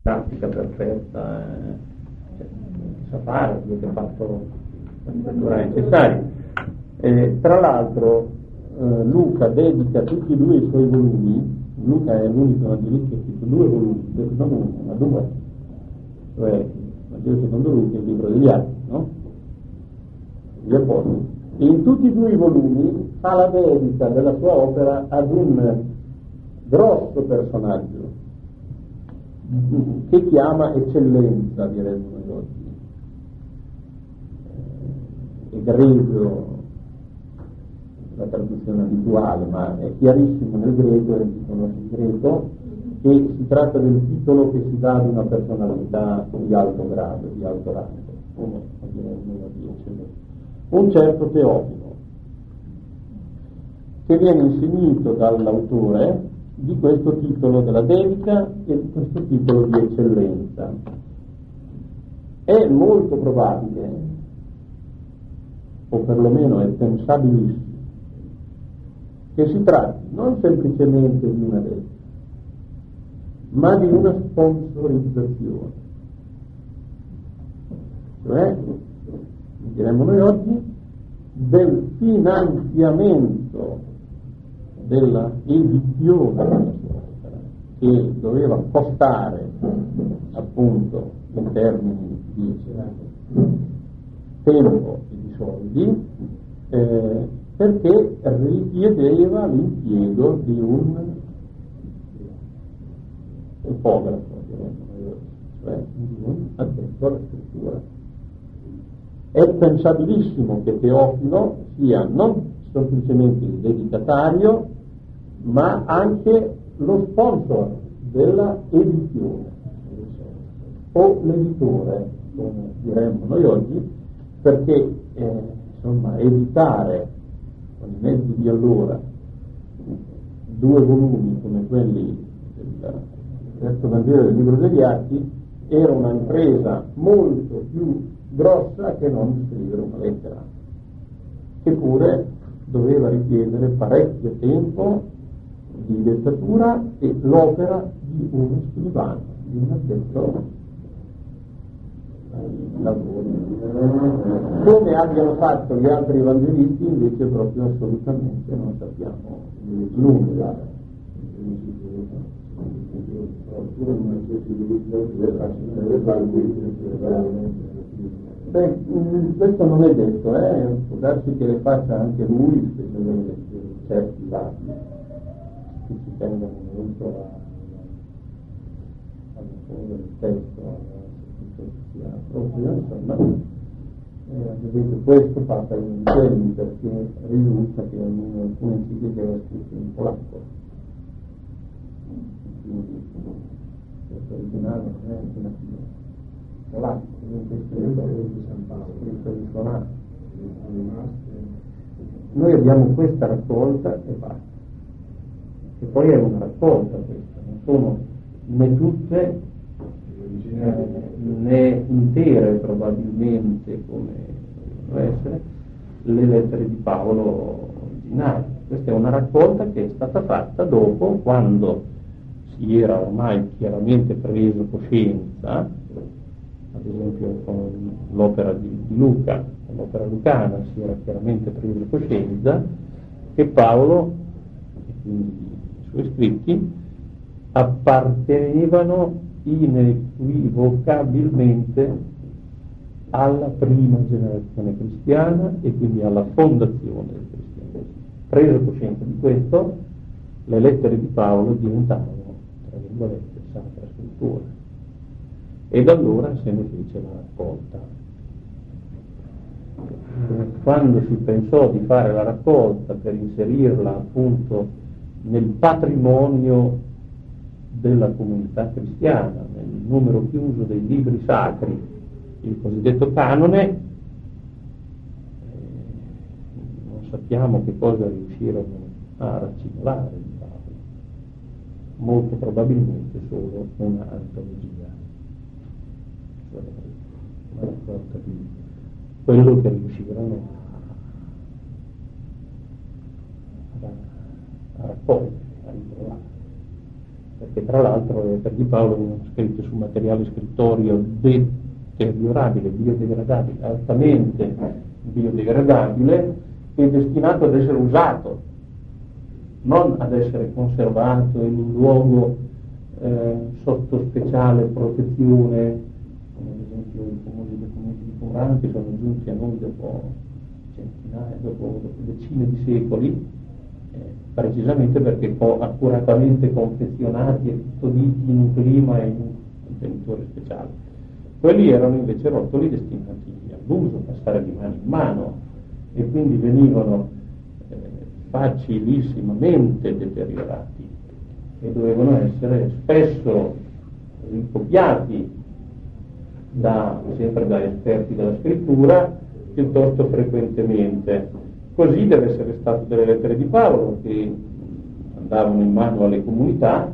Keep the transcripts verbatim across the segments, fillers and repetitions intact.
pratica perfetta, eh, cioè, sa fare quello che ha fatto la scrittura necessaria. Eh, tra l'altro eh, Luca dedica tutti e due i suoi volumi. Luca è l'unico evangelista che ha scritto due volumi, non uno, ma due, cioè il Vangelo secondo Luca e il libro degli Atti, no? Gli Apostoli. E in tutti e due i volumi fa la dedica della sua opera ad un grosso personaggio che chiama eccellenza, diremmo noi oggi, egregio, la traduzione abituale, ma è chiarissimo nel greco, e si conosce il greco, che si tratta del titolo che si dà ad una personalità di alto grado, di alto rango, come diremmo di eccellenza. Un certo Teofilo, che viene insignito dall'autore di questo titolo della dedica e di questo titolo di eccellenza. È molto probabile, o perlomeno è pensabilissimo, che si tratti non semplicemente di una dedica, ma di una sponsorizzazione. Cioè, diremmo noi oggi, del finanziamento della edizione della sua opera, che doveva costare appunto in termini di tempo e di soldi, eh, perché richiedeva l'impiego di un topografo, cioè di un addetto alla scrittura. È pensabilissimo che Teofilo sia non semplicemente il dedicatario, ma anche lo sponsor della edizione, o l'editore, come diremmo noi oggi, perché eh, insomma editare con i mezzi di allora due volumi come quelli del terzo Vangelo del libro degli Atti era una impresa molto più grossa che non scrivere una lettera, che pure doveva richiedere parecchio tempo di dettatura e l'opera di uno scrivano, di un addetto ai lavori. Come abbiano fatto gli altri evangelisti invece proprio assolutamente non sappiamo nulla. Beh, questo non è detto, eh? Può darsi che le faccia anche lui, specialmente certi dati che ci tengono molto al fondo del testo, che sia proprio, insomma, eh, vedete, questo passa in quelli perché risulta che alcune encicliche era scritto in polacco, quindi questo originale non è anche nativo polacco, comunque scritto di San Paolo, scritto di suonato. Noi abbiamo questa raccolta e basta, che poi è una raccolta questa, non sono né tutte eh, né intere probabilmente come devono essere le lettere di Paolo originali. Questa è una raccolta che è stata fatta dopo, quando si era ormai chiaramente preso coscienza, ad esempio con l'opera di, di Luca, con l'opera lucana si era chiaramente preso coscienza che Paolo e quindi i suoi scritti appartenevano inequivocabilmente alla prima generazione cristiana e quindi alla fondazione del cristianesimo. Preso coscienza di questo, le lettere di Paolo diventavano, tra virgolette, sacra scrittura. E da allora se ne fece la raccolta. Quando si pensò di fare la raccolta per inserirla appunto nel patrimonio della comunità cristiana, nel numero chiuso dei libri sacri, il cosiddetto canone, eh, non sappiamo che cosa riuscirono a racimolare di Paolo, molto probabilmente solo una antologia, una raccolta di quello che riuscirono a, a raccogliere, a ritrovare, che tra l'altro per Di Paolo vengono scritte su materiale scrittorio deteriorabile, biodegradabile, altamente biodegradabile e destinato ad essere usato, non ad essere conservato in un luogo eh, sotto speciale protezione, come ad esempio i famosi documenti di Qumran che sono giunti a noi dopo centinaia, dopo, dopo decine di secoli, eh, precisamente perché po- accuratamente confezionati e custoditi in un clima e in un contenitore speciale. Quelli erano invece rotoli destinati all'uso, passare di mano in mano, e quindi venivano eh, facilissimamente deteriorati e dovevano essere spesso ricopiati da, sempre da esperti della scrittura, piuttosto frequentemente. Così deve essere stato delle lettere di Paolo che andavano in mano alle comunità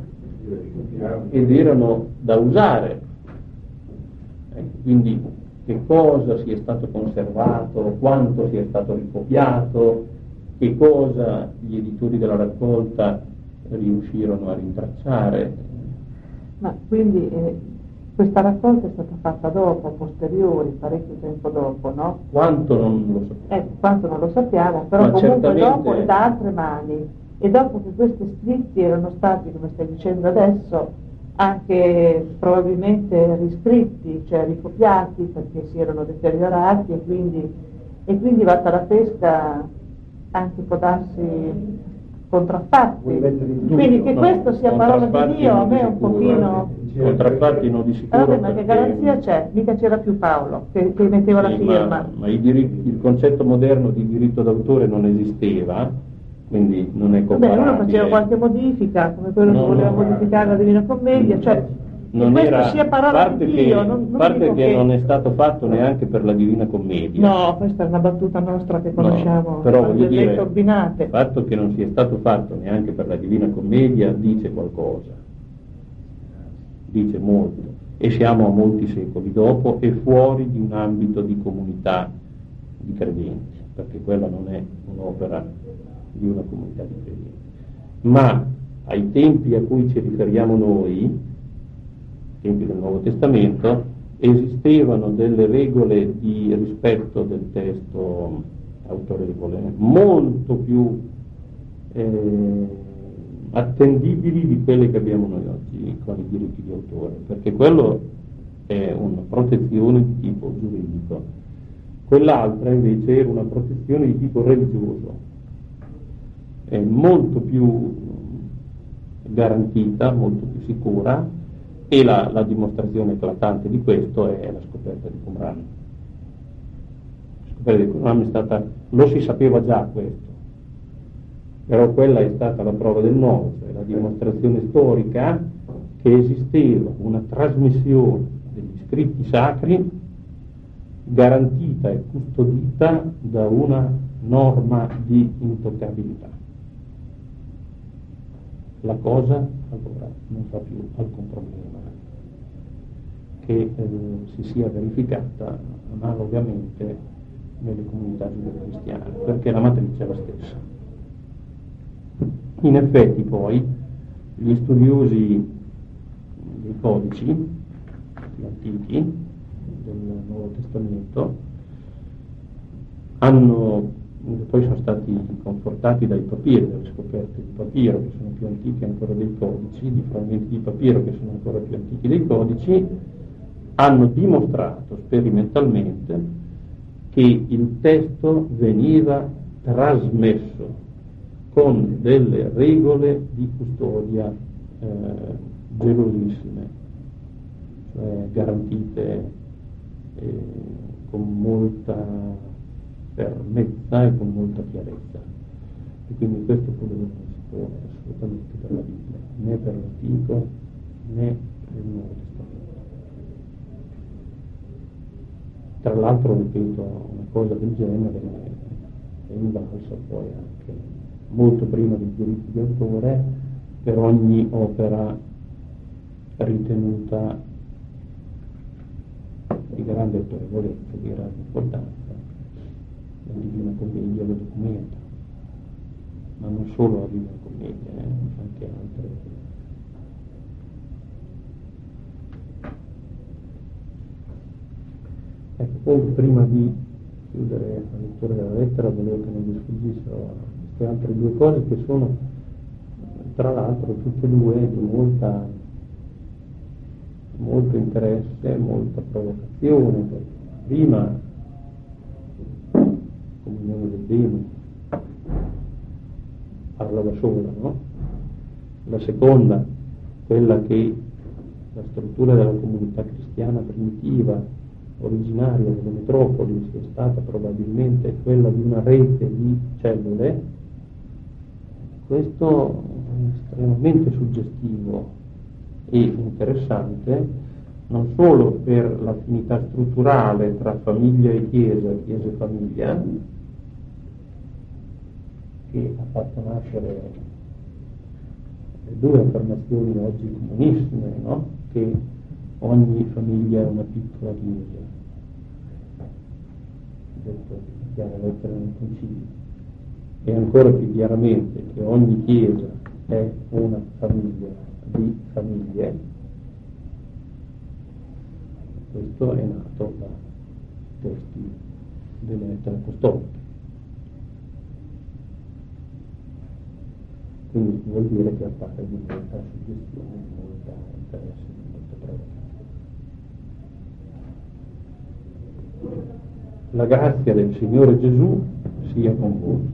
ed erano da usare. Ecco, quindi che cosa sia stato conservato, quanto sia stato ricopiato, che cosa gli editori della raccolta riuscirono a rintracciare. Ma quindi eh, questa raccolta è stata fatta dopo, a posteriori, parecchio tempo dopo, no? Quanto non lo sappiamo. Ecco, quanto non lo sappiamo, però Ma comunque certamente... dopo e da altre mani. E dopo che questi scritti erano stati, come stai dicendo adesso, anche probabilmente riscritti, cioè ricopiati perché si erano deteriorati e quindi, e quindi fatta la pesca anche può darsi contraffatti. Quindi che no, questo sia parola di Dio a me è un pochino... Contraffatti non di sicuro. Allora, ma che garanzia c'è? Mica c'era più Paolo che, che metteva sì, la firma. Ma, ma i diritti, il concetto moderno di diritto d'autore non esisteva, quindi non è comparabile. Beh, uno faceva qualche modifica, come quello no, che voleva no, modificare la Divina Commedia, cioè non questo era, sia parola parte di che, Dio, non, non parte dico che, che non è stato fatto neanche per la Divina Commedia. No, questa è una battuta nostra che conosciamo, no, però voglio dire, ordinate. Il fatto che non sia stato fatto neanche per la Divina Commedia dice qualcosa, dice molto, e siamo a molti secoli dopo e fuori di un ambito di comunità di credenti, perché quella non è un'opera di una comunità di credenti. Ma ai tempi a cui ci riferiamo noi, tempi del Nuovo Testamento, esistevano delle regole di rispetto del testo autorevole molto più eh, attendibili di quelle che abbiamo noi oggi con i diritti di autore, perché quello è una protezione di tipo giuridico, quell'altra invece era una protezione di tipo religioso, è molto più garantita, molto più sicura, e la, la dimostrazione eclatante di questo è la scoperta di Qumran. La scoperta di Qumran è stata, lo si sapeva già questo, però quella è stata la prova del nuovo, cioè la dimostrazione storica che esisteva una trasmissione degli scritti sacri garantita e custodita da una norma di intoccabilità. La cosa allora non fa più alcun problema che eh, si sia verificata analogamente nelle comunità giudeo-cristiane, perché la matrice è la stessa. In effetti poi gli studiosi dei codici, gli antichi del Nuovo Testamento, hanno poi sono stati confortati dai papiri, dalle scoperte di papiro che sono più antiche ancora dei codici, di frammenti di papiro che sono ancora più antichi dei codici, hanno dimostrato sperimentalmente che il testo veniva trasmesso con delle regole di custodia eh, gelosissime, cioè garantite eh, con molta fermezza e con molta chiarezza, e quindi questo problema non si pone assolutamente per la Bibbia, né per l'Antico né per il Nuovo Testamento. Tra l'altro, ripeto, una cosa del genere è invalsa poi anche molto prima dei diritti di autore per ogni opera ritenuta di grande autorevolezza, di grande importanza. La Divina Commedia lo documenta, ma non solo la Divina Commedia, eh, anche altre, Ecco, poi prima di chiudere la lettura della lettera volevo che non vi sfuggissero queste altre due cose che sono tra l'altro tutte e due di molta, molto interesse, molta provocazione, perché prima comunione del bene parla da sola, no? La seconda, quella che la struttura della comunità cristiana primitiva, originaria delle metropoli, sia stata probabilmente quella di una rete di cellule, questo è estremamente suggestivo e interessante, non solo per l'affinità strutturale tra famiglia e chiesa, chiesa e famiglia, che ha fatto nascere le due affermazioni oggi comunissime, no? Che ogni famiglia è una piccola chiesa, detto in chiara lettera nel concilio, e ancora più chiaramente che ogni chiesa è una famiglia di famiglie. Questo è nato da testi delle lettere apostoliche. Quindi vuol dire che appare di molta suggestione, di molta interesse, di molta provocazione. La grazia del Signore Gesù sia con voi.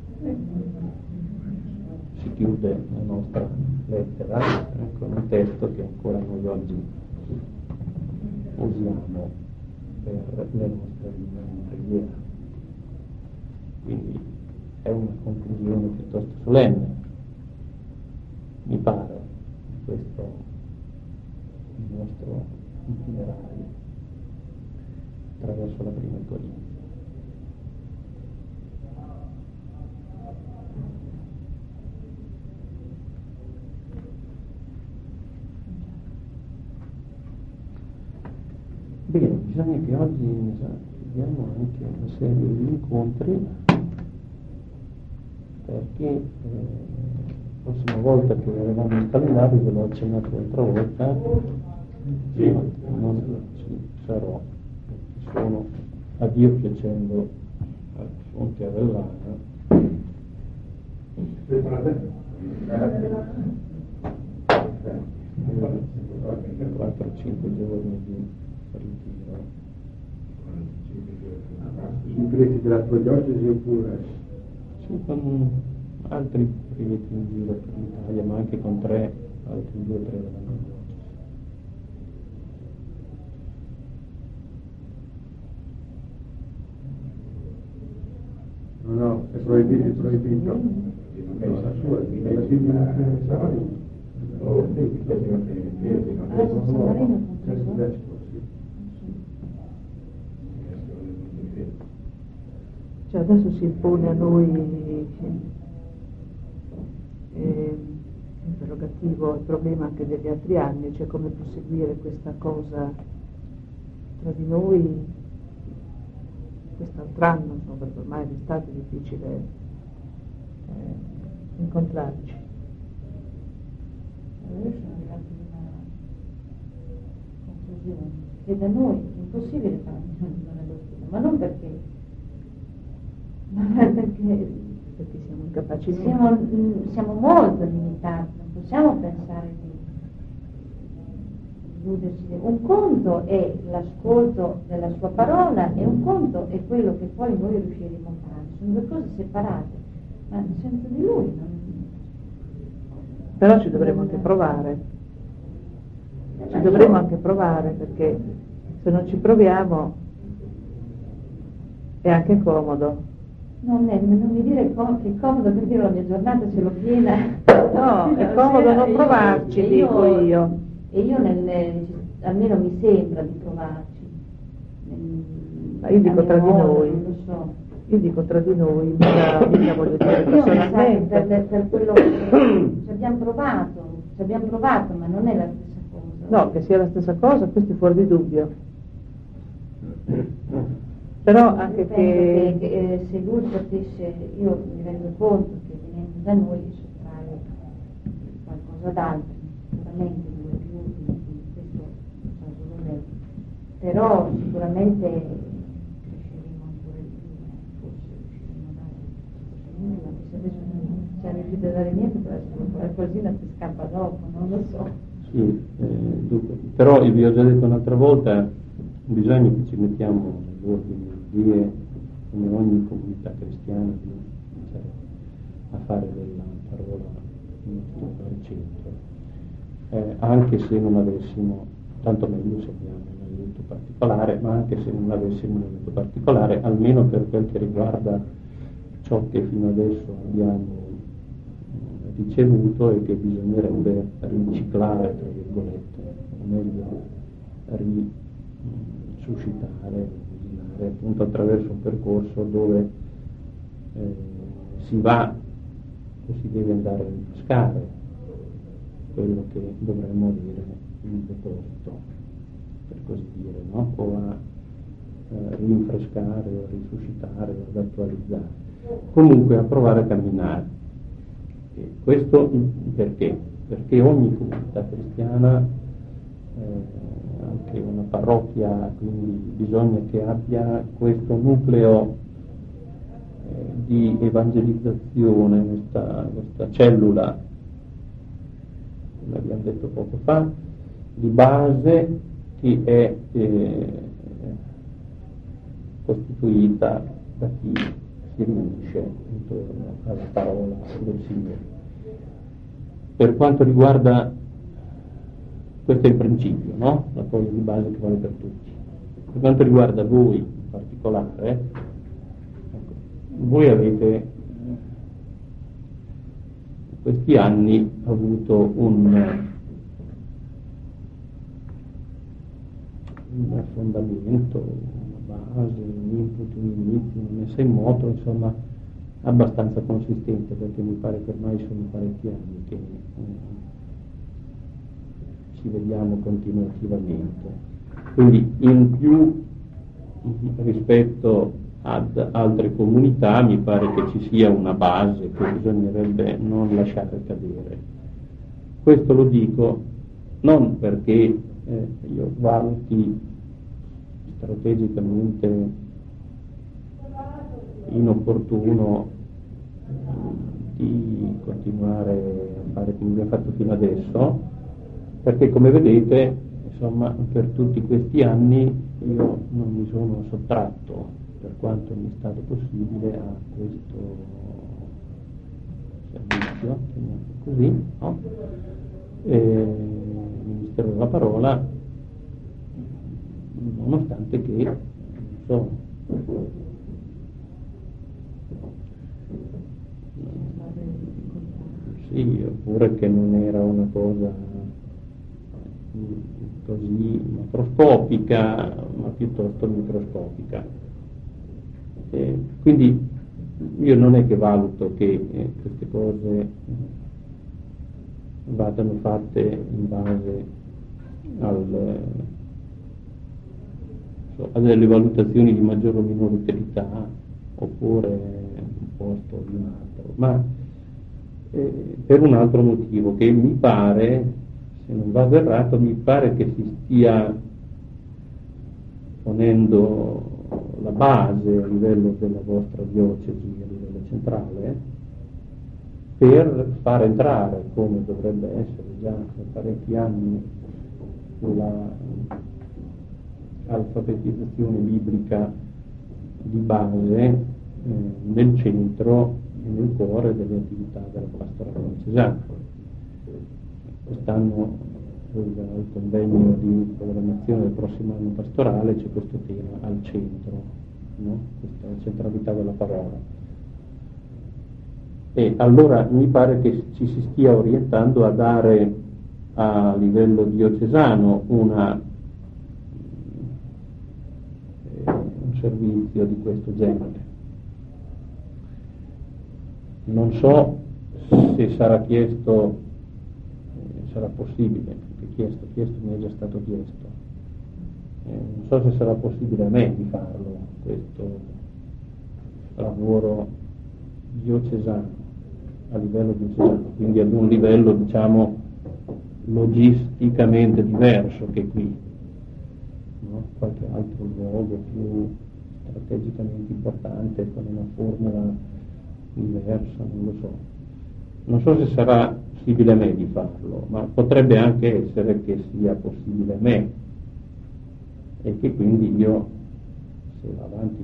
Si chiude la nostra lettera con un testo che ancora noi oggi usiamo per le nostre riunioni di preghiera. Quindi è una conclusione piuttosto solenne, mi pare, di questo il nostro itinerario attraverso la prima Corinzi. Bene, bisogna che oggi vediamo anche una serie di incontri, perché eh, la prossima volta che avevamo il calendario, ve l'ho accennato l'altra volta, sì, non ci sarò, perché sono a Dio piacendo a Fonte Avellana. quattro cinque giorni di ritiro. I preti della tua diocesi oppure? Sì, con altri preti in giro per l'Italia, ma anche con tre, altri due o tre della mia diocesi. No, no, è proibito, è proibito. È la sua, è la Bibbia. Cioè adesso si impone a noi eh, interrogativo, il problema anche degli altri anni, cioè come proseguire questa cosa tra di noi quest'altro anno, insomma, perché ormai è stato difficile eh, incontrarci. Io sono arrivata a una conclusione che da noi è impossibile fare una riunione all'ospite, ma non perché, ma perché, perché siamo incapaci di siamo, mh, siamo molto limitati, non possiamo pensare di illuderci. Un conto è l'ascolto della sua parola e un conto è quello che poi noi riusciremo a fare, sono due cose separate, ma senza di lui non. Però ci dovremo anche provare, ci dovremo anche provare, perché se non ci proviamo è anche comodo. Non, è, non mi dire com- che è comodo, perché io la mia giornata ce l'ho piena. No, è comodo non provarci, io, dico io. E io nel, almeno mi sembra di provarci. Ma io dico tra di noi. Non lo so. Io dico tra di noi, mica, mica voglio dire Io personalmente. per, per quello che ci abbiamo provato, ci abbiamo provato, ma non è la stessa cosa. No, che sia la stessa cosa, questo è fuori di dubbio. Però anche Penso che... che, che eh, se lui potesse, io mi rendo conto che venendo da noi sottrae qualcosa d'altro, sicuramente due più, quindi questo non so solo lei. però sicuramente cresceremo ancora di più, eh, forse riusciremo a dare nulla, se adesso non siamo riusciti a dare niente, però qualcosina ti scappa dopo, non lo so. Sì, eh, dunque, però vi ho già detto un'altra volta, bisogna che ci mettiamo nell'ordine di Dio, come ogni comunità cristiana, di iniziare a fare della parola al centro, eh, anche se non avessimo, tanto meglio se abbiamo un aiuto particolare, ma anche se non avessimo un aiuto particolare, almeno per quel che riguarda ciò che fino adesso abbiamo ricevuto e che bisognerebbe riciclare, tra virgolette, o meglio risuscitare, rimuginare, appunto attraverso un percorso dove eh, si va o si deve andare a rinfrescare quello che dovremmo avere in deposito, per così dire, no? O a eh, rinfrescare, o a risuscitare, o ad attualizzare, comunque a provare a camminare. E questo perché? Perché ogni comunità cristiana, eh, anche una parrocchia, quindi bisogna che abbia questo nucleo eh, di evangelizzazione, questa, questa cellula, come abbiamo detto poco fa, di base che è eh, costituita da chi si riunisce intorno alla parola del Signore. Per quanto riguarda, questo è il principio, no? La cosa di base che vale per tutti. Per quanto riguarda voi in particolare, ecco, voi avete in questi anni avuto un, un fondamento, base, un input, un inizio, una messa in moto, insomma, abbastanza consistente, perché mi pare che ormai sono parecchi anni che eh, ci vediamo continuativamente. Quindi in più rispetto ad altre comunità mi pare che ci sia una base che bisognerebbe non lasciare cadere. Questo lo dico non perché eh, io valuti strategicamente inopportuno di continuare a fare come abbiamo fatto fino adesso, perché come vedete, insomma, per tutti questi anni io non mi sono sottratto, per quanto mi è stato possibile, a questo servizio, chiamiamolo così, no? E il Ministero della Parola, nonostante che, insomma, sì, oppure che non era una cosa così macroscopica, ma piuttosto microscopica. E quindi io non è che valuto che eh, queste cose vadano fatte in base al, so, a delle valutazioni di maggiore o minore utilità, oppure un posto o di un altro, ma eh, per un altro motivo, che mi pare, se non vado errato, mi pare che si stia ponendo la base a livello della vostra diocesi, a livello centrale, per far entrare, come dovrebbe essere già da parecchi anni, la alfabetizzazione biblica di base eh, nel centro e nel cuore delle attività della pastorale diocesana. Quest'anno al convegno di programmazione del prossimo anno pastorale c'è questo tema al centro, no? Questa centralità della parola. E allora mi pare che ci si stia orientando a dare a livello diocesano una, eh, un servizio di questo genere. Non so se sarà chiesto, eh, sarà possibile, perché chiesto, chiesto mi è già stato chiesto, eh, non so se sarà possibile a me di farlo, questo lavoro diocesano, a livello diocesano, quindi ad un livello, diciamo, logisticamente diverso che qui. no? Qualche altro luogo più strategicamente importante con una formula diversa, non lo so. Non so se sarà possibile a me di farlo, ma potrebbe anche essere che sia possibile a me e che quindi io, se va avanti il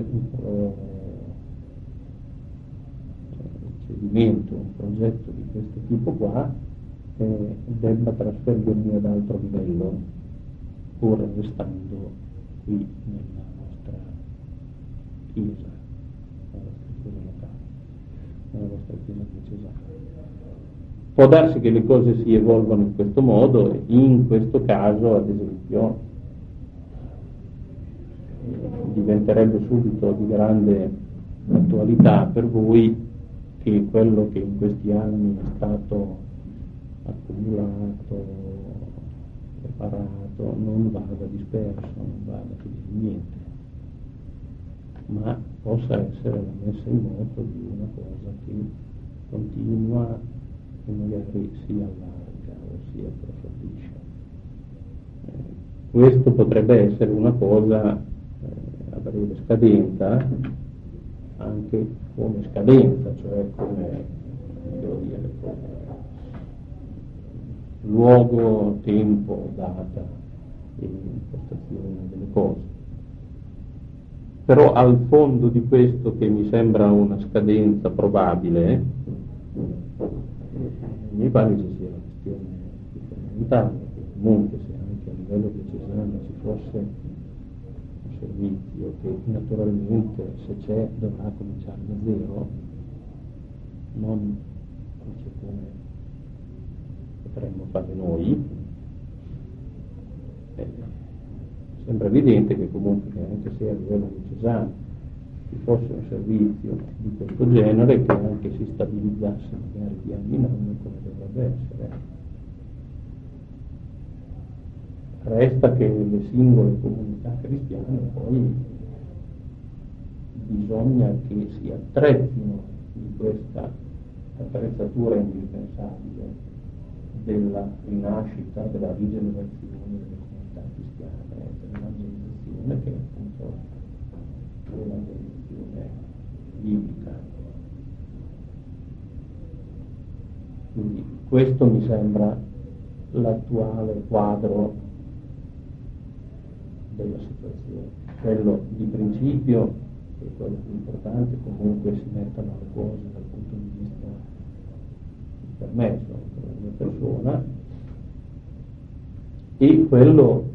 procedimento, un progetto di questo tipo qua, eh, debba trasferirmi ad altro livello, pur restando qui nella nostra chiesa, nella vostra chiesa locale, nella vostra chiesa diocesana. Può darsi che le cose si evolvano in questo modo, e in questo caso, ad esempio, eh, diventerebbe subito di grande attualità per voi che quello che in questi anni è stato accumulato, preparato, non vada disperso, non vada più di niente, ma possa essere la messa in moto di una cosa che continua e magari si allarga o si approfondisce. Eh, questo potrebbe essere una cosa eh, a breve scadenza, anche come scadenza, cioè come, devo dire, come luogo, tempo, data e impostazione delle cose. Però al fondo di questo, che mi sembra una scadenza probabile, mi pare ci sia una questione più fondamentale, che comunque se anche a livello diocesano ci fosse un servizio che naturalmente, se c'è, dovrà cominciare da zero, non dice come potremmo fare noi, eh, sembra evidente che comunque anche se a livello diocesano ci fosse un servizio di questo genere, che anche si stabilizzasse magari di anno in anno come dovrebbe essere. Resta che le singole comunità cristiane poi bisogna che si attrezzino di questa attrezzatura indispensabile della rinascita, della rigenerazione delle comunità cristiane, dell'evangelizzazione, che è appunto l'evangelizzazione biblica. Quindi questo mi sembra l'attuale quadro della situazione. Quello di principio, che è quello più importante, comunque si mettano le cose dal punto di vista permesso per la mia persona, e quello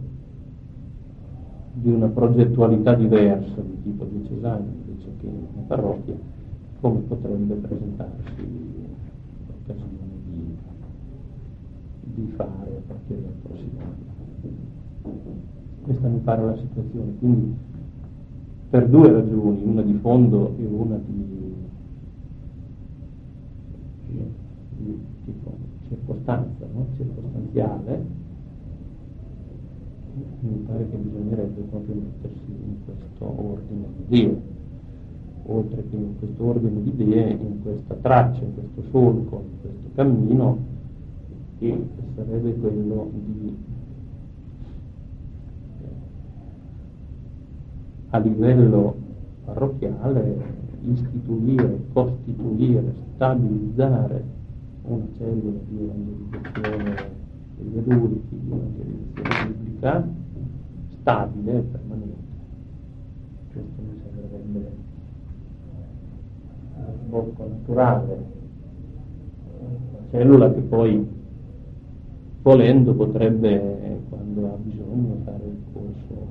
di una progettualità diversa di tipo diocesano invece che in parrocchia, come potrebbe presentarsi l'occasione di, di fare a partire dal prossimo anno. Questa mi pare la situazione, quindi per due ragioni, una di fondo e una di, di, di tipo circostanza, no? circostanziale, mi pare che bisognerebbe proprio mettersi in questo ordine di idee, oltre che in questo ordine di idee, in questa traccia, in questo solco, in questo cammino, che sarebbe quello di a livello parrocchiale istituire, costituire, stabilizzare una cellula di evangelizzazione degli adulti, di evangelizzazione biblica stabile e permanente. Questo mi sembrerebbe uno sbocco naturale, una cellula che poi, volendo, potrebbe, quando ha bisogno, fare il corso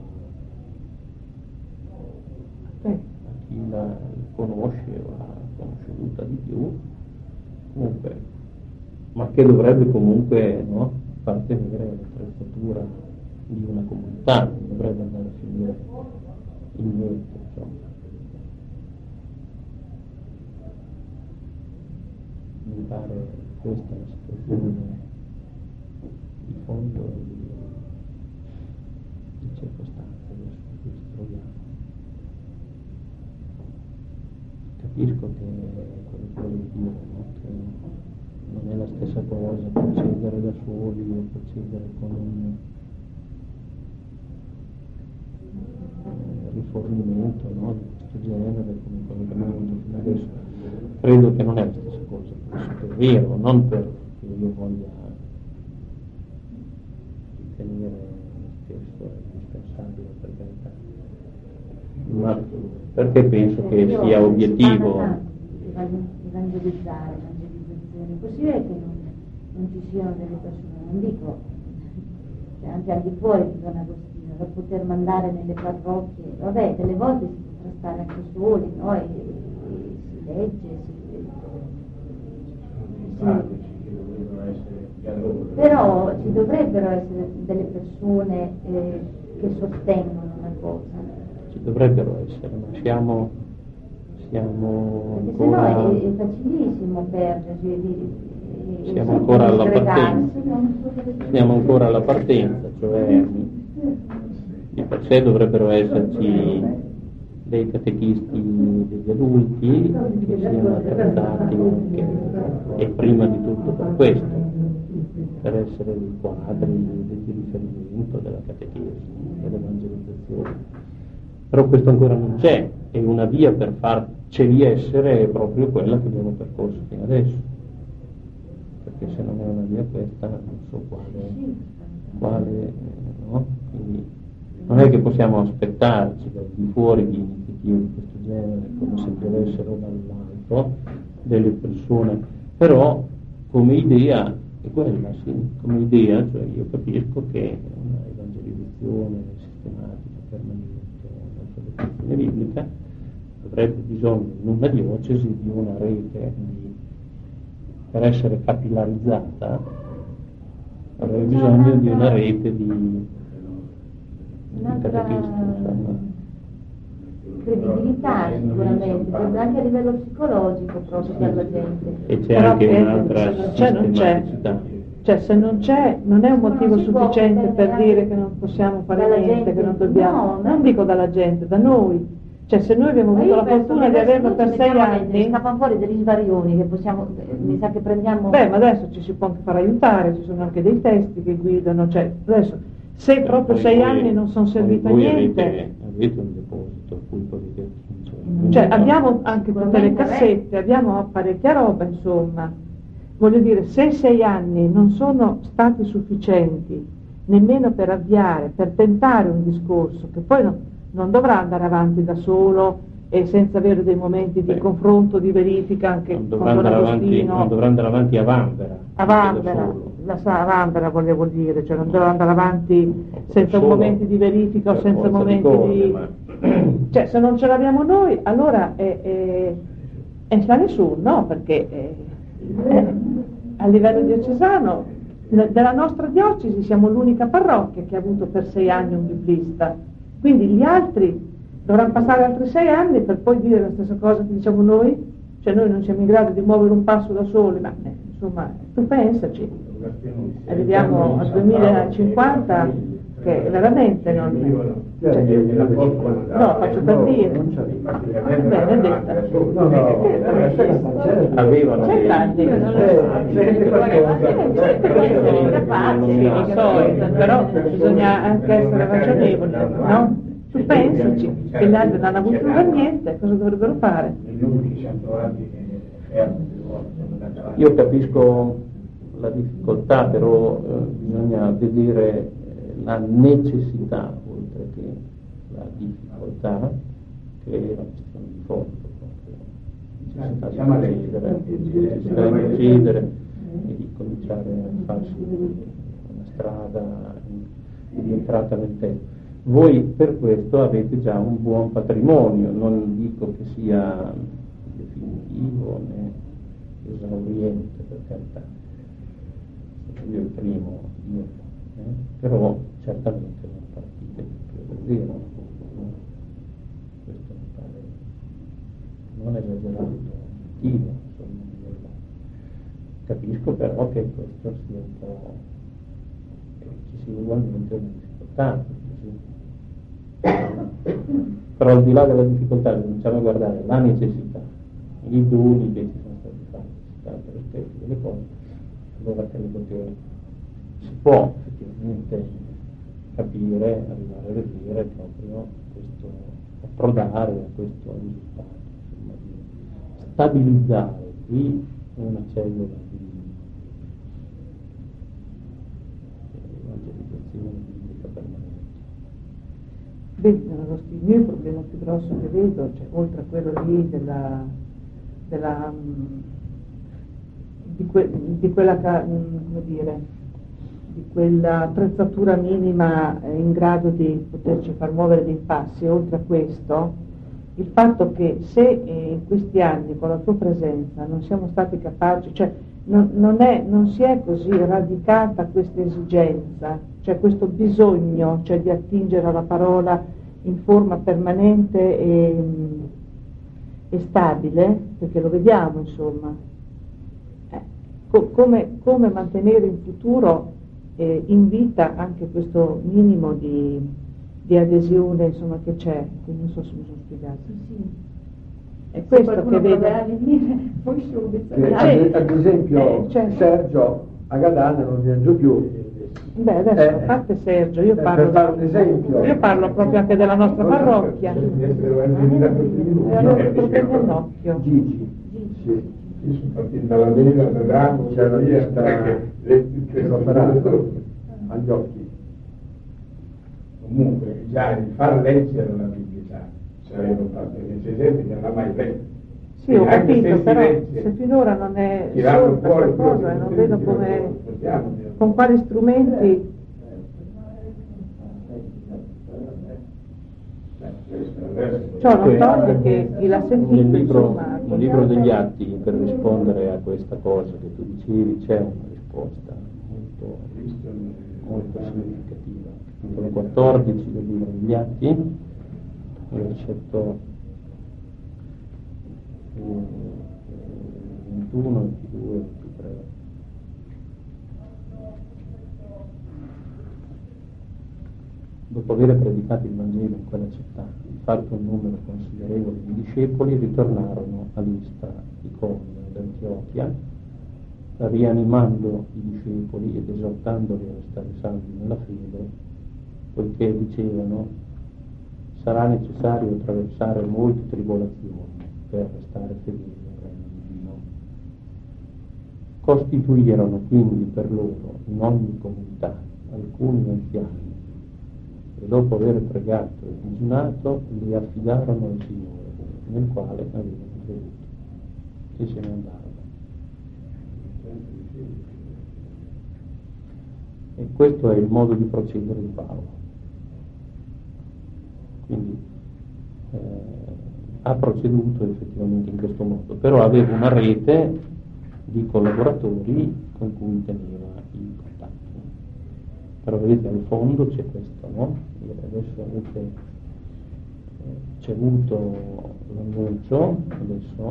a chi la conosce o l'ha conosciuta di più, comunque, ma che dovrebbe comunque, no, far tenere l'attrezzatura di una comunità, non dovrebbe andare a finire in niente, insomma. Mi pare questa la situazione di fondo e di, di circostanze verso cui ci troviamo. Capisco che quello che voglio dire, no? Che non è la stessa cosa procedere da soli o procedere con un, rifornimento, no, di questo genere, come quello che abbiamo avuto fino adesso, credo che non è la stessa cosa, penso che è vero, non perché io voglia ritenere me stesso indispensabile, per carità, ma perché penso che sia obiettivo. Evangelizzare, evangelizzazione, è possibile che non, non ci siano delle persone, non dico, cioè anche al di fuori di Don Agostino, da poter mandare nelle parrocchie, vabbè, delle volte si potrà stare anche soli, no? E, e si legge, si, si, però ci dovrebbero essere delle persone eh, che sostengono la cosa. Ci dovrebbero essere, ma siamo, siamo perché ancora, sennò è, è facilissimo perdersi. Siamo ancora alla partenza, siamo ancora alla partenza, cioè di per sé dovrebbero esserci dei catechisti degli adulti che siano attrezzati anche, e prima di tutto per questo, per essere dei quadri di riferimento della catechesi, dell'evangelizzazione. Però questo ancora non c'è, e una via per farceli essere è proprio quella che abbiamo percorso fino adesso, perché se non è una via questa non so quale, quale no? Quindi non è che possiamo aspettarci dal di fuori di iniziative di questo genere come se piovessero dall'alto delle persone, però come idea è quella, sì, come idea, cioè io capisco che una evangelizzazione sistematica, permanente, un'alfabetizzazione biblica avrebbe bisogno in una diocesi di una rete di, per essere capillarizzata avrebbe bisogno di una rete di, di catechisti, insomma. Credibilità sicuramente, anche a livello psicologico proprio per la gente. E c'è Però anche che un'altra se non c'è, non c'è. sistematicità. Cioè se non c'è, non è un motivo Non si può sufficiente per pretendere dire che non possiamo fare dalla niente, gente, che non dobbiamo, no, non dico dalla gente, da noi. Cioè se noi abbiamo Ma avuto io la penso fortuna che di adesso averlo noi per ci sei mettiamo a leggere, anni, scappano fuori degli svarioni che possiamo, mi sa che prendiamo. beh, ma adesso ci si può anche far aiutare, ci sono anche dei testi che guidano, cioè adesso se proprio Poi sei voi- anni non sono serviti a voi niente. Avete, avete un deposito a cui potete aggiungere. Cioè No? abbiamo anche tutte le cassette, abbiamo parecchia roba, insomma. Voglio dire, se sei anni non sono stati sufficienti nemmeno per avviare, per tentare un discorso, che poi non, non dovrà andare avanti da solo e senza avere dei momenti di Beh, confronto, di verifica anche non con dovrà, Don andare avanti, Agostino. non dovrà andare avanti a Vanvera, A anche da Vanvera, solo. la sa a Vanvera volevo dire, cioè non dovrà andare avanti senza solo, momenti di verifica o per senza forza momenti cose, di... ma- Cioè se non ce l'abbiamo noi allora è, è, è sta nessuno, no? Perché è, è, a livello diocesano ne- della nostra diocesi siamo l'unica parrocchia che ha avuto per sei anni un biblista, quindi gli altri dovranno passare altri sei anni per poi dire la stessa cosa che diciamo noi, cioè noi non siamo in grado di muovere un passo da soli, ma eh, insomma tu pensaci, arriviamo al duemilacinquanta che veramente non... Cioè, no, faccio per dire. Bene, detta. Avevano C'è dei- grande, io non lo so. so, so, però bisogna anche essere ragionevoli, no? Tu pensaci che gli altri non hanno avuto da niente, cosa dovrebbero fare? Io capisco la difficoltà, però eh, bisogna vedere eh, la necessità, oltre che la difficoltà, che è una questione di fondo, proprio. Necessità di procedere, necessità di procedere e di cominciare a farsi una strada di entrata nel tempo. Voi per questo avete già un buon patrimonio, non dico che sia definitivo né esauriente, per carità, io il primo io, eh? Però certamente non partite più da zero, no? Questo mi pare non esagerato, motivo, insomma, nella... Capisco però che questo sia un po', che ci sia ugualmente una difficoltà, così. Però al di là della difficoltà cominciamo a guardare la necessità, i doni che ci sono stati fatti per rispetto delle cose, allora credo che si può effettivamente capire, arrivare a vedere proprio questo, approdare a questo risultato, insomma, di stabilizzare qui una cellula di evangelizzazione biblica permanente. Vedi, il mio problema più grosso che vedo, cioè, oltre a quello lì della, della di, que, di quella, come dire, di quella attrezzatura minima in grado di poterci far muovere dei passi, oltre a questo, il fatto che se in questi anni con la tua presenza non siamo stati capaci, cioè non, non, è, non si è così radicata questa esigenza, cioè questo bisogno, cioè di attingere alla parola in forma permanente e, e stabile, perché lo vediamo, insomma, eh, co- come, come mantenere in futuro eh, in vita anche questo minimo di, di adesione, insomma, che c'è, quindi non so se mi sono spiegato. Sì, sì. È questo che vedo. Proverà a venire, poi subito. Che, Sì. ad, ad esempio Eh, cioè- Sergio a Gadana non viene giù più. Beh, adesso, Eh, a parte Sergio, io eh, parlo, per fare un esempio. io parlo proprio anche della nostra parrocchia. E allora proprio nell'occhio. Gigi. Sì. Io sono partito dalla Vela, da Ramo, C'era via, vista perché le- che l'ho operato agli occhi. Comunque già il far leggere la Bibbia già sarebbe fatto, perché c'è gente che non l'ha mai letto. Sì, ho E anche capito, se si però legge, se finora non è tirarlo sorta fuori questa cosa e non vedo come, possiamo. con quali strumenti. Ciò non toglie che chi l'ha sentito, Nel libro, insomma, nel libro degli Atti, per rispondere a questa cosa che tu dicevi, c'è una risposta molto, molto significativa. Capitolo quattordici del libro degli Atti, versetto ventuno, ventidue, ventitré. Dopo aver predicato il Vangelo in quella città, fatto un numero considerevole di discepoli, ritornarono a Listra, Iconio ed Antiochia, rianimando i discepoli ed esortandoli a restare saldi nella fede, poiché dicevano: sarà necessario attraversare molte tribolazioni per restare fedeli al regno di Dio. Costituirono quindi per loro in ogni comunità alcuni anziani e dopo aver pregato e digiunato li affidarono al Signore, nel quale avevano creduto, e se ne andarono. E questo è il modo di procedere di Paolo. Quindi eh, ha proceduto effettivamente in questo modo, però aveva una rete di collaboratori con cui teneva i contatti. Però vedete, al fondo c'è questo, no? E adesso avete eh, c'è avuto l'annuncio, adesso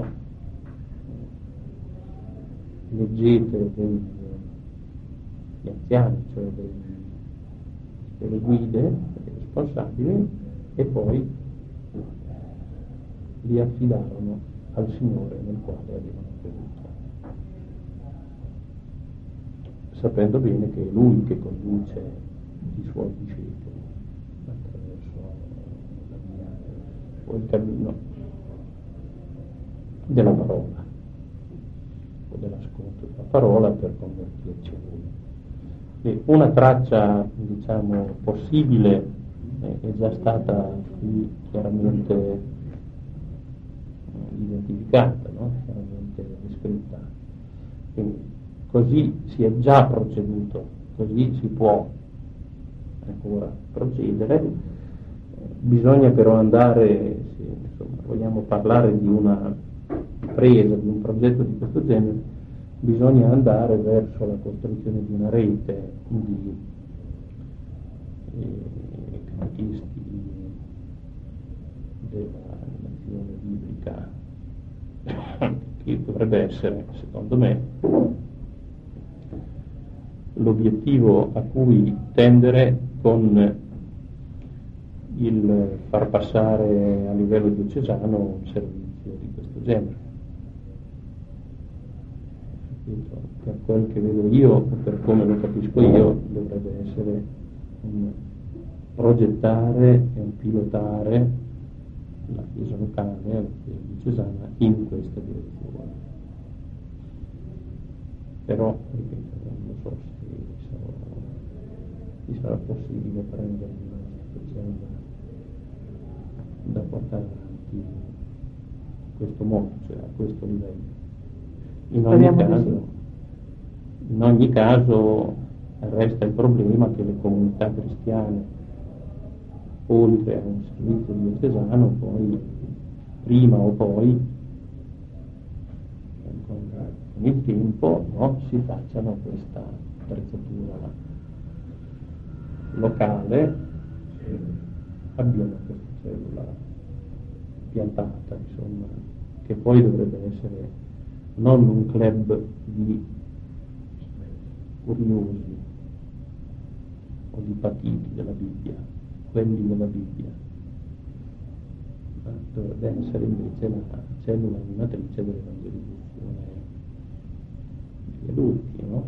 eh, leggete dei, degli anziani, cioè dei, delle guide, dei responsabili, e poi li affidarono al Signore nel quale avevano creduto, sapendo bene che è Lui che conduce i Suoi discepoli attraverso la via o il cammino della parola o dell'ascolto della parola per convertirci a Lui. E una traccia, diciamo, possibile eh, è già stata qui chiaramente eh, identificata, no? Chiaramente descritta. Quindi così si è già proceduto, così si può ancora procedere. Eh, bisogna però andare, se insomma, vogliamo parlare di una presa, di un progetto di questo genere, bisogna andare verso la costruzione di una rete di eh, catechisti della nazione biblica, che dovrebbe essere, secondo me, l'obiettivo a cui tendere con il far passare a livello diocesano un servizio di questo genere. Per quel che vedo io, per come lo capisco io, dovrebbe essere un, progettare e pilotare la Chiesa locale, la Chiesa diocesana, in questa direzione. Però, ripeto, non so se sarò, se sarà possibile prendere una faccenda da portare avanti in questo modo, cioè a questo livello. In ogni caso, in ogni caso resta il problema che le comunità cristiane, oltre a un servizio diocesano, poi prima o poi con il tempo, no, si facciano questa attrezzatura locale, abbiano questa cellula piantata, insomma, che poi dovrebbe essere non un club di curiosi o di patiti della Bibbia, quelli della Bibbia, ma dovrebbe essere invece la cellula animatrice dell'evangelizzazione degli adulti, no?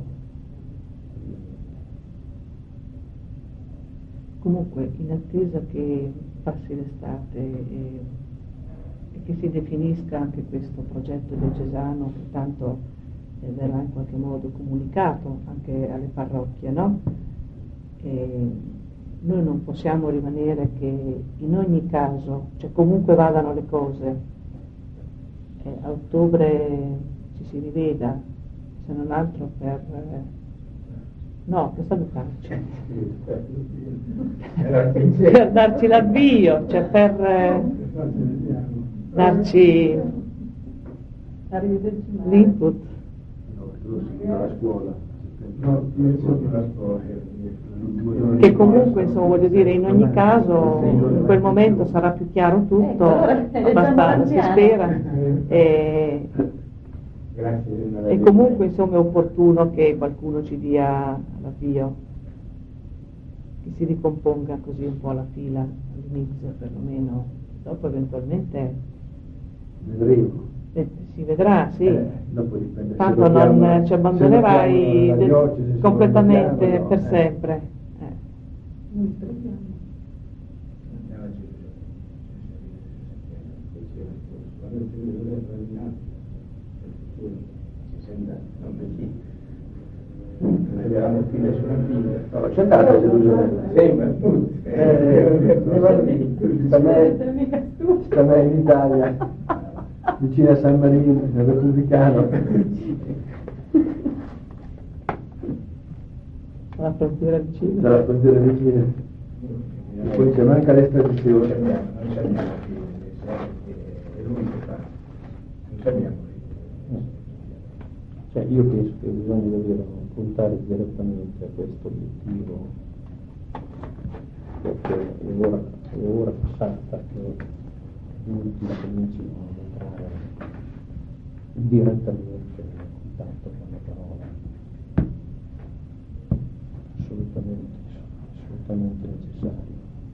Comunque, in attesa che passi l'estate e, e che si definisca anche questo progetto diocesano, che tanto eh, verrà in qualche modo comunicato anche alle parrocchie, no? E noi non possiamo rimanere che in ogni caso, cioè comunque vadano le cose, eh, a ottobre ci si riveda, se non altro per... Eh, no, per salutarci, per darci l'avvio, cioè per eh, darci l'input. La scuola. Che comunque, insomma, voglio dire, in ogni caso in quel momento sarà più chiaro tutto, abbastanza, si spera, e, e comunque insomma è opportuno che qualcuno ci dia l'avvio, che si ricomponga così un po' la fila all'inizio perlomeno, dopo eventualmente Vedremo. eh, si vedrà, sì, Eh, dopo dipende, se tanto votiamo- non ci abbandonerai se votiamo la de- diocesi, se completamente votiamo, no, per eh. sempre. Eh. Noi speriamo. Vediamo fine sulla fine. No, c'è andata Gerusalemme. Sembra tutti. Eh, ne va lì. Sta me, sta me in Italia, vicino a San Marino, nel Repubblicano. La frontiera vicina. Dalla frontiera vicina. E poi c'è manca Noi l'estradizione. abbiamo, noi abbiamo è lui che fa. Non abbiamo Cioè, io penso che bisogna davvero puntare direttamente a questo obiettivo, perché è ora, è ora passata che gli ultimi comincino ad entrare direttamente in contatto con la parola. Assolutamente, assolutamente necessario.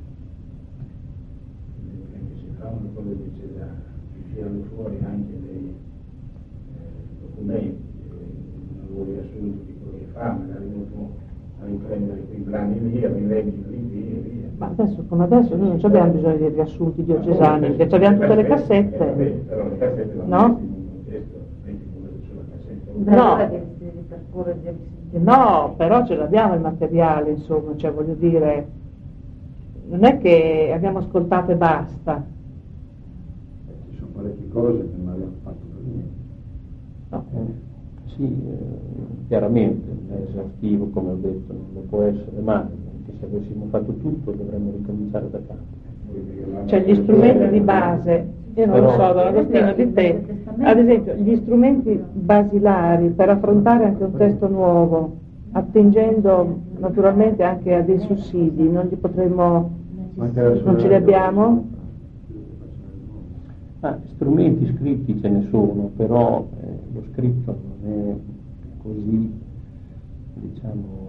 che si fa una cosa diocesana, usciranno fuori anche dei eh, documenti, eh, un riassunto di quello che fa, magari uno può riprendere quei brani lì, rileggere lì, via, via. Ma adesso, come adesso, noi non abbiamo bisogno di riassunti diocesani, perché abbiamo tutte le cassette. Vabbè, però le cassette vanno No? messe in un contesto, metti come sulla cassetta. No. Allora devi, devi percorrere, devi sentire. No, però ce l'abbiamo il materiale, insomma, cioè voglio dire, non è che abbiamo ascoltato e basta. Ci sono parecchie cose che non abbiamo fatto per niente. No. Eh, sì, eh, chiaramente non è esaustivo, come ho detto, non lo può essere mai, anche se avessimo fatto tutto dovremmo ricominciare da capo. Cioè gli strumenti di base, io non lo so, Don Agostino, di te, ad esempio gli strumenti basilari per affrontare anche un testo nuovo, attingendo naturalmente anche a dei sussidi, non li potremmo, non ce li abbiamo? Ah, strumenti scritti ce ne sono, però eh, lo scritto non è così, diciamo,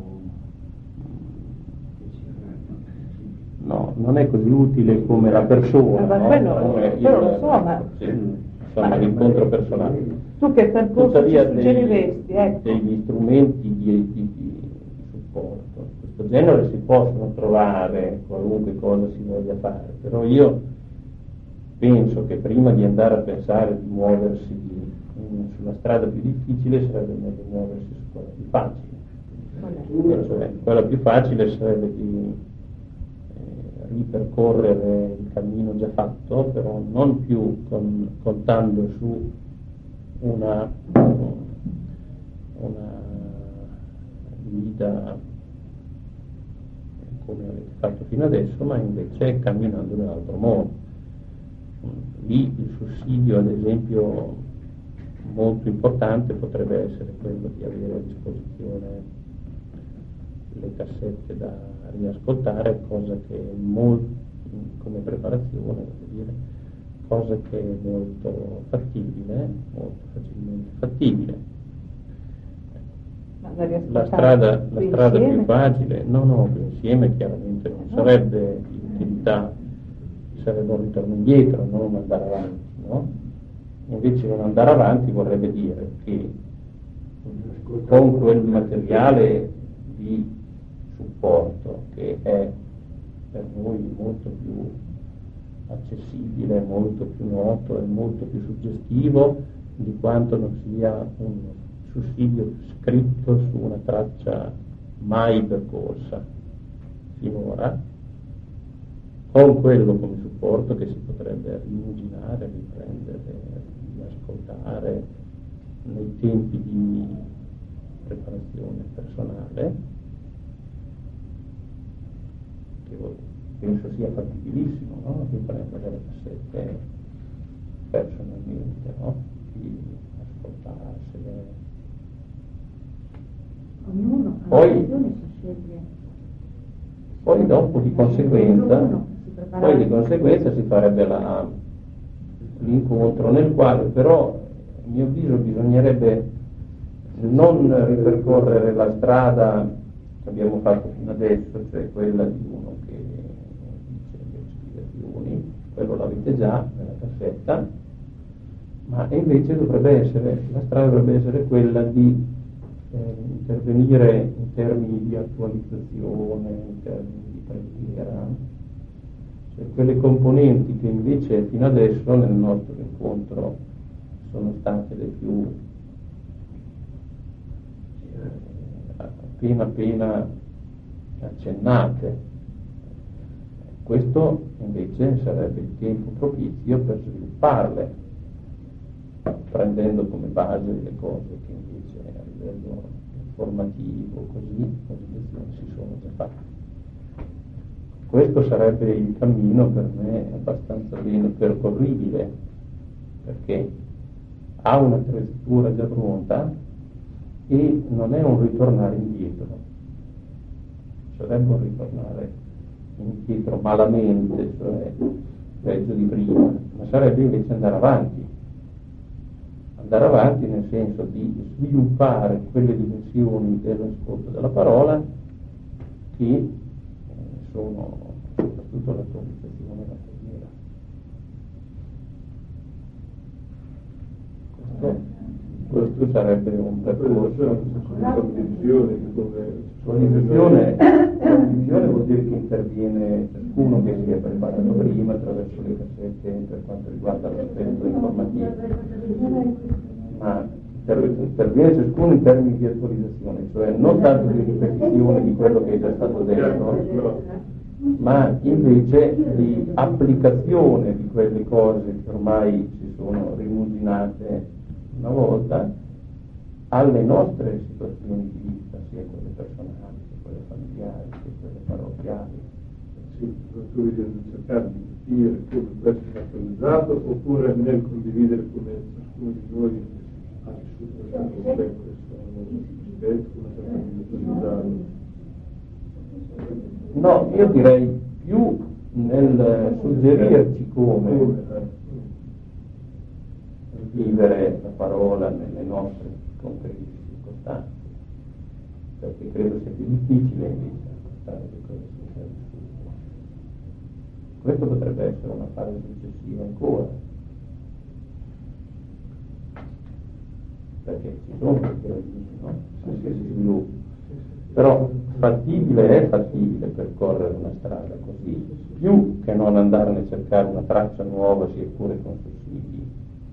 no, non è così utile come la persona, Eh, ma no? quello- Come quello il- lo so, ma- sì, insomma, l'incontro personale. Tu che percorso ci Tuttavia suggeriresti? dei, Ecco. degli strumenti di, di, di supporto, questo questo genere si possono trovare qualunque cosa si voglia fare, però io penso che prima di andare a pensare di muoversi in, sulla strada più difficile sarebbe meglio muoversi su quella più facile. Cioè, quella più facile sarebbe di eh, ripercorrere il cammino già fatto, però non più con, contando su una, una guida come avete fatto fino adesso, ma invece camminando in un altro modo. Lì il sussidio, ad esempio, molto importante potrebbe essere quello di avere a disposizione le cassette da riascoltare, cosa che è molto, come preparazione, voglio dire, cosa che è molto fattibile, molto facilmente fattibile. La strada, la strada più facile, no, no, insieme chiaramente non sarebbe di utilità, sarebbe un ritorno indietro, non andare avanti, no? Invece non andare avanti vorrebbe dire che con quel materiale di supporto che è per noi molto più accessibile, molto più noto e molto più suggestivo di quanto non sia un sussidio scritto su una traccia mai percorsa finora, con quello come supporto che si potrebbe rimuginare, riprendere, riascoltare nei tempi di preparazione personale, che penso sia fattibilissimo, no? Riprendere le cassette personalmente, no? Di ascoltarsele. Ognuno ha Poi, l'occasione si sceglie. poi dopo di conseguenza, Uno si prepara- poi di conseguenza si farebbe la, l'incontro nel quale però, a mio avviso, bisognerebbe non ripercorrere la strada che abbiamo fatto fino adesso, cioè quella di uno che dice le spiegazioni, quello l'avete già nella cassetta, ma invece dovrebbe essere, la strada dovrebbe essere quella di eh, intervenire in termini di attualizzazione, in termini di preghiera, cioè quelle componenti che invece fino adesso nel nostro incontro sono state le più eh, appena appena accennate. Questo invece sarebbe il tempo propizio per svilupparle, prendendo come base le cose che invece a livello informativo così, così si sono già fatte. Questo sarebbe il cammino per me abbastanza bene percorribile, perché ha un'attrezzatura già pronta e non è un ritornare indietro, sarebbe un ritornare indietro malamente, cioè peggio di prima, ma sarebbe invece andare avanti. Andare avanti nel senso di sviluppare quelle dimensioni dell'ascolto della parola che eh, sono soprattutto l'attualizzazione della preghiera. Questo, questo sarebbe un percorso. Condivisione, Condivisione, condivisione vuol dire che interviene ciascuno che si è preparato prima attraverso le cassette per quanto riguarda l'aspetto informativo, ma interviene ciascuno in termini di attualizzazione, cioè non tanto di ripetizione di quello che è già stato detto, ma invece di applicazione di quelle cose che ormai si sono rimuginate una volta alle nostre situazioni di vita, sia quelle personali, sia quelle familiari, sia quelle parrocchiali. Sì, tu devi cercare di capire come può essere attualizzato oppure nel condividere come ciascuno di noi ha vissuto questo questo aspetto, come cercare di attualizzarlo. No, io direi più nel suggerirci come vivere la parola nelle nostre concrete circostanze, perché credo sia più difficile invece ascoltare le cose che si è vissuto. Questo potrebbe essere una fase successiva ancora, perché ci sono queste radici, no? Che si sviluppano. Però fattibile è fattibile percorrere una strada così, più che non andarne a cercare una traccia nuova, sia pure con sussidi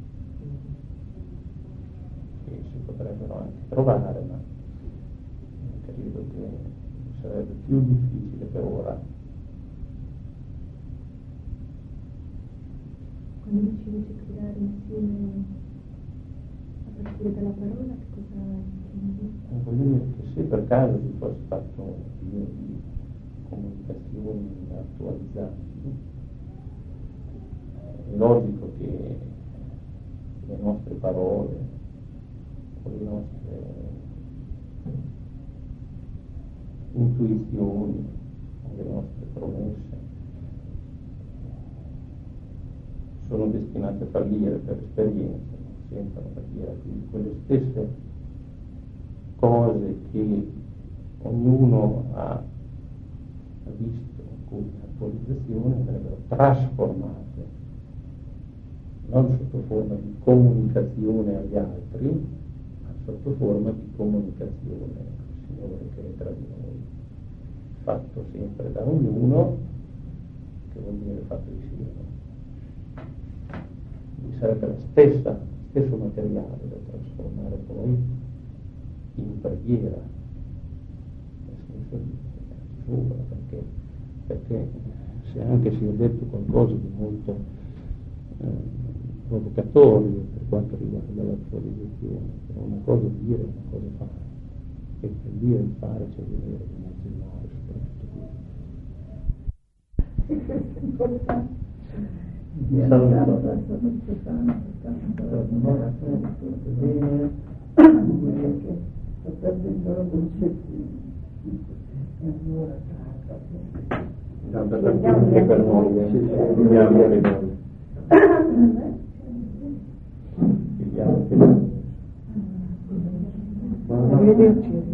che si potrebbero anche trovare, ma credo che sarebbe più difficile per ora. Quando dici di creare insieme a partire dalla parola, che cosa intendi? Voglio dire che se per caso si fosse fatto un film di comunicazioni attualizzanti, è logico che le nostre parole o le nostre intuizioni o le nostre promesse sono destinate a fallire per esperienza, senza fallire, quindi quelle stesse cose che ognuno ha visto come attualizzazione andrebbero trasformate, non sotto forma di comunicazione agli altri, ma sotto forma di comunicazione al Signore che è tra di noi, fatto sempre da ognuno, che vuol dire fatto insieme. Quindi sarebbe la stessa, stesso materiale da trasformare poi in preghiera, nel senso di sopra, perché, perché se anche si è detto qualcosa di molto eh, provocatorio per quanto riguarda l'attualizzazione, però una cosa dire, una cosa fare, e per dire e fare c'è di nero di mezzo il mare, soprattutto qui. Importante. Sta perdendo la concezione e allora Tanto per tutti per noi, viviamo per noi. Viviamo per noi. Arrivederci.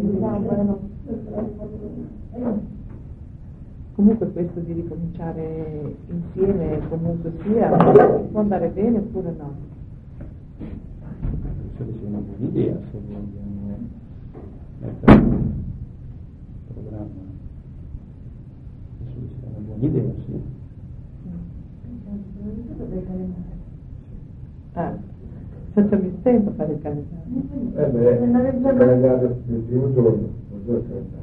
Comunque questo di ricominciare insieme, comunque sia, può andare bene oppure no? Penso che sia una buona idea se vogliamo mettere un programma. Penso che sia una buona idea, sì. Ah, senza mi tempo a fare il calendario. Eh beh, il calendario del primo giorno, non so il calendario.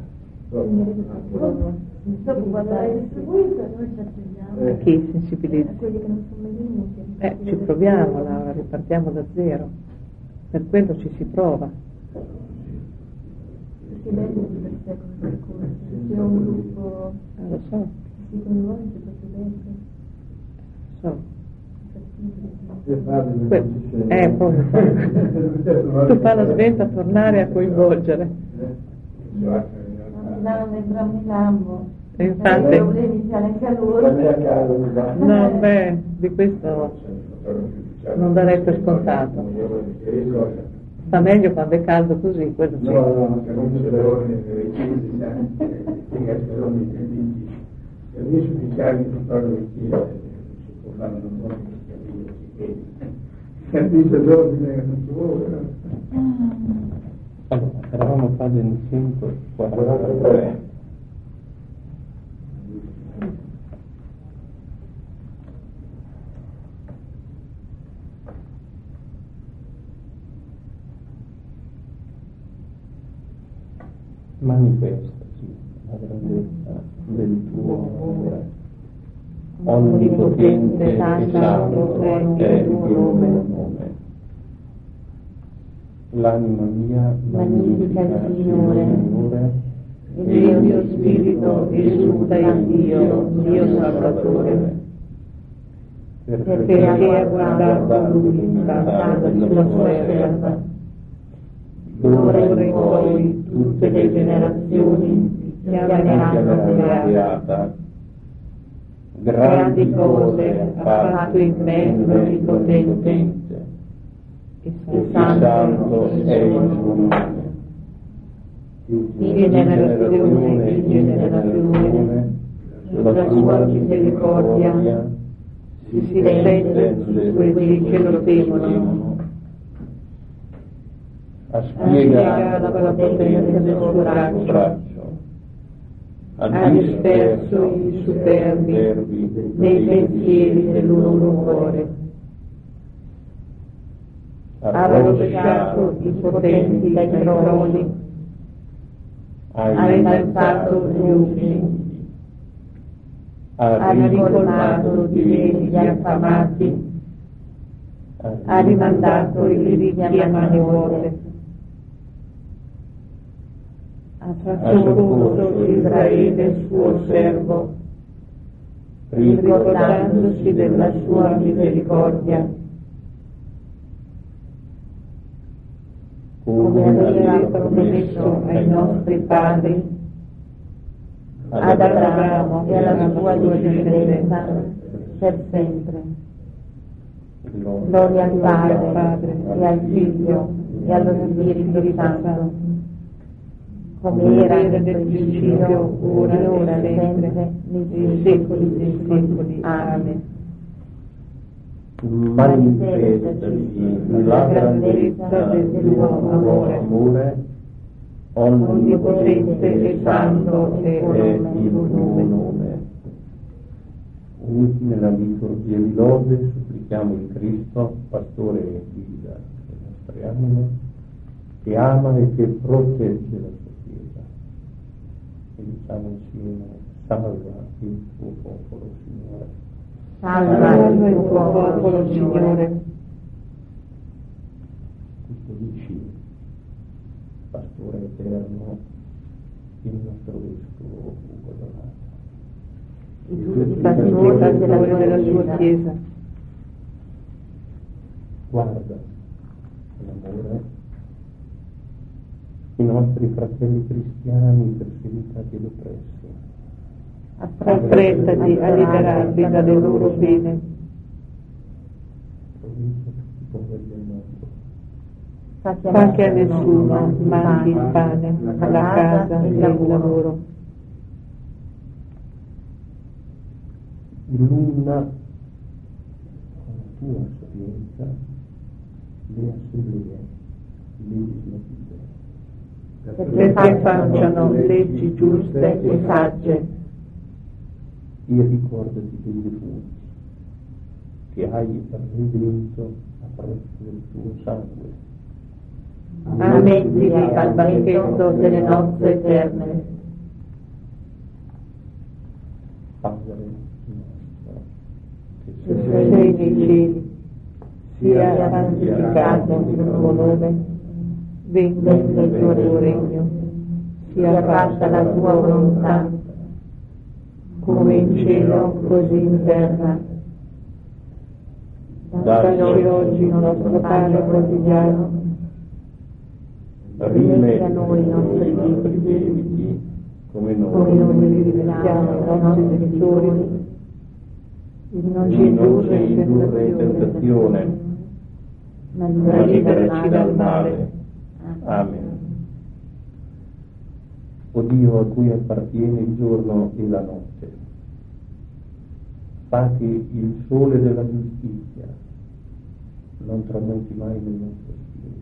Dopo quando l'hai distribuito noi ci attendiamo. A chi sensibilizza? A quelli che non sono mai venuti. Eh, ci proviamo, Laura, ripartiamo da zero. Per quello ci si prova. Perché lei è di per sé come percorso. Se è un gruppo Eh, lo so, si coinvolge proprio dentro. so. Que- Eh, poi tu fa la svelta a tornare a coinvolgere. Milano entrambi in lambo. E infatti- I problemi sia anche a loro. La mia casa mi va. No, beh, di questo non darei per scontato. Sta meglio quando è caldo così, quello sì. No, no, che non c'è l'ordine delle chiese, sai, che è l'ordine dei figli. Se riesci a picchiare di tutto le chiese, si può fare un po' di capire, si vede. Se dice l'ordine che non si vuole. Allora, eravamo a pagina centoquarantatré. Manifesta, sì, la grandezza del tuo amore. Onnipotente e santo è il tuo nome. L'anima mia magnifica il Signore, e il mio spirito esulta in Dio, Dio Salvatore, perché ha guardato l'umiltà della sua serva. D'ora in poi tutte le generazioni chiameranno beata. Grandi cose ha fatto in me l'Onnipotente, e santo è il suo nome. Di generazione in generazione la sua misericordia si stende su quelli che lo temono, a spiegare la potenza del suo braccio, ha disperso i superbi nei pensieri del loro cuore, ha rovesciato i potenti dai troni, ha innalzato gli umili, ha ricolmato di beni gli affamati, ha rimandato i ricchi a mani vuote, ha trascorso Israele suo servo, ricordandosi della sua misericordia, come aveva promesso ai nostri padri, ad Abramo e alla sua discendenza per sempre. Gloria al Padre, e al Figlio, e allo Spirito Santo, come era nel principio, ora e ora e sempre, nei secoli dei secoli. Amen. Manifestasi la grandezza del tuo amore, onnipotente e santo è il tuo nome. Uniti nella liturgia di lode, supplichiamo il Cristo, pastore e guida delle nostre anime, che ama e che protegge la sua Chiesa. E diciamo insieme: salva il tuo popolo, Signore. Salva il tuo popolo, Signore. Custodisci, pastore eterno, il nostro vescovo Ugo Donato, I tutti i pastori della sua Chiesa. Guarda l'amore i nostri fratelli cristiani perseguitati ed oppressi. Affrettati a liberarli dalle loro pene. Provvedi a tutti i poveri del mondo. Fa che a nessuno manchi il pane, la casa e il lavoro. Illumina con la tua sapienza le assemblee legislative, Perché facciano leggi giuste e sagge. e ricordati dei defunti che hai redento a prezzo del tuo sangue. Ammettili al banchetto delle nozze eterne. Padre nostro, Che sei nei cieli, sia santificato il tuo nome, venga il tuo regno, sia fatta la tua volontà, come in cielo così in terra. Dacci oggi il nostro pane quotidiano, rimetti a noi i nostri debiti, come come noi noi li rimettiamo ai nostri debitori, e non ci indurre in tentazione, ma liberaci dal male. Amen. O Dio a cui appartiene il giorno e la notte, fa che il sole della giustizia non tramonti mai nel nostro spirito,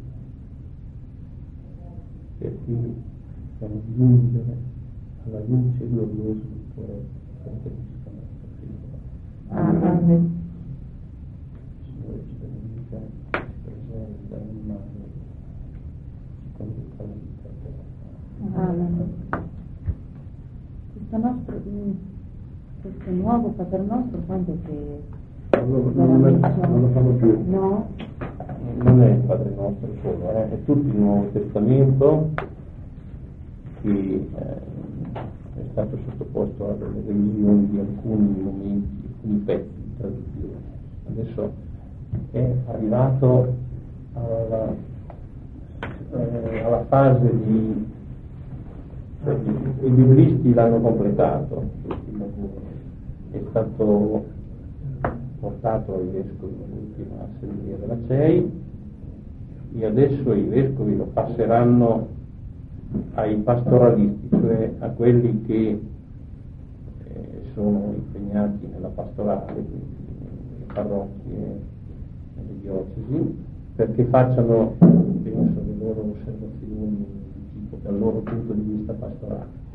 perché possiamo giungere alla luce gloriosa del tuo Re, per Cristo nostro Signore. Amen. Signore ci benedica, ci preserva nel male, ci conduca alla vita eterna. Amen. Questo nostro, questo nuovo Pater Nostro, quando è che Non, non, non lo fanno più. no? Non è il Padre Nostro solo, eh? È tutto il Nuovo Testamento che eh, è stato sottoposto a delle revisioni di alcuni momenti, alcuni pezzi di traduzione. Adesso è arrivato alla, eh, alla fase di... cioè, i biblisti l'hanno completato, il lavoro è stato portato ai vescovi nell'ultima assemblea della C E I e adesso i vescovi lo passeranno ai pastoralisti, cioè a quelli che eh, sono impegnati nella pastorale, quindi nelle parrocchie, nelle diocesi, perché facciano, penso, le loro osservazioni tipo, dal loro punto di vista pastorale.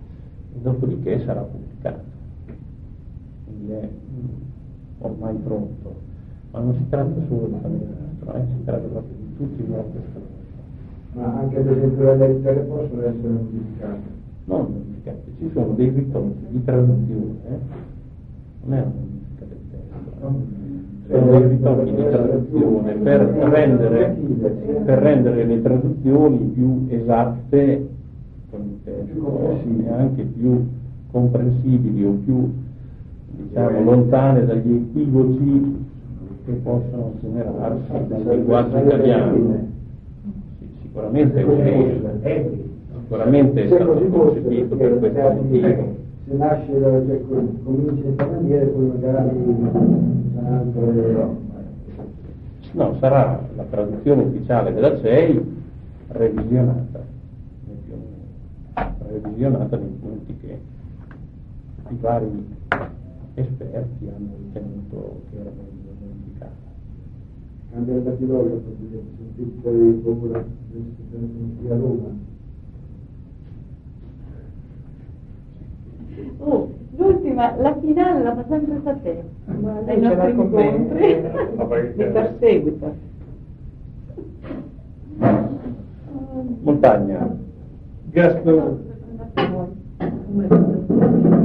e dopodiché sarà pubblicato. Quindi è mm, ormai pronto, ma non si tratta solo di Famiglia Nastro, eh, si tratta proprio di tutti i nuovi testamenti. Ma anche per esempio le lettere possono essere modificate? Non modificate, ci sono dei ritorni di traduzione, eh? Non è una modifica del testo, no? Sono dei ritorni di traduzione per rendere, per rendere le traduzioni più esatte con il testo e anche più comprensibili o più, diciamo, lontane dagli equivoci che possono generarsi dal linguaggio italiano. Sicuramente è un sicuramente è stato concepito per questo motivo. Se nasce da, cioè, comincia in questa maniera e poi magari sarà altre... No, sarà la traduzione ufficiale della C E I revisionata, revisionata nei punti che i vari esperti hanno ritenuto che era meglio modificata. Cambia il dattilografo, sentite di paura a Roma. Oh, l'ultima, la finale la fa sempre da te. Lei ce l'ha con me, mi perseguita. Montagna, Gaston.